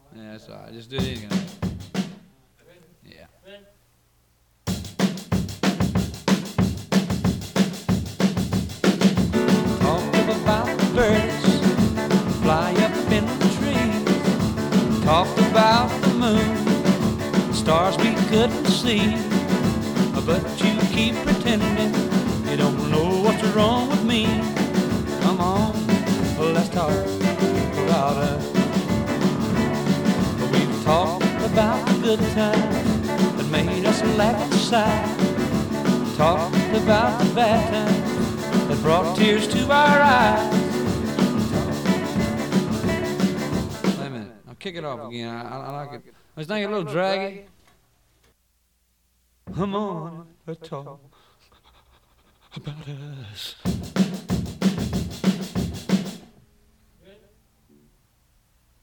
Yeah, that's all right. Just do it again. Yeah. Talk about the birds fly up in the trees. Talk about the moon, stars we couldn't see. But you keep pretending you don't know what's wrong with me. Come on, let's talk about us. We've talked about the good times that made us laugh inside. Talked about the bad times that brought tears to our eyes. Wait a minute, I'll kick it off again. I like it. Let's think a little draggy. Come on, let's talk about us.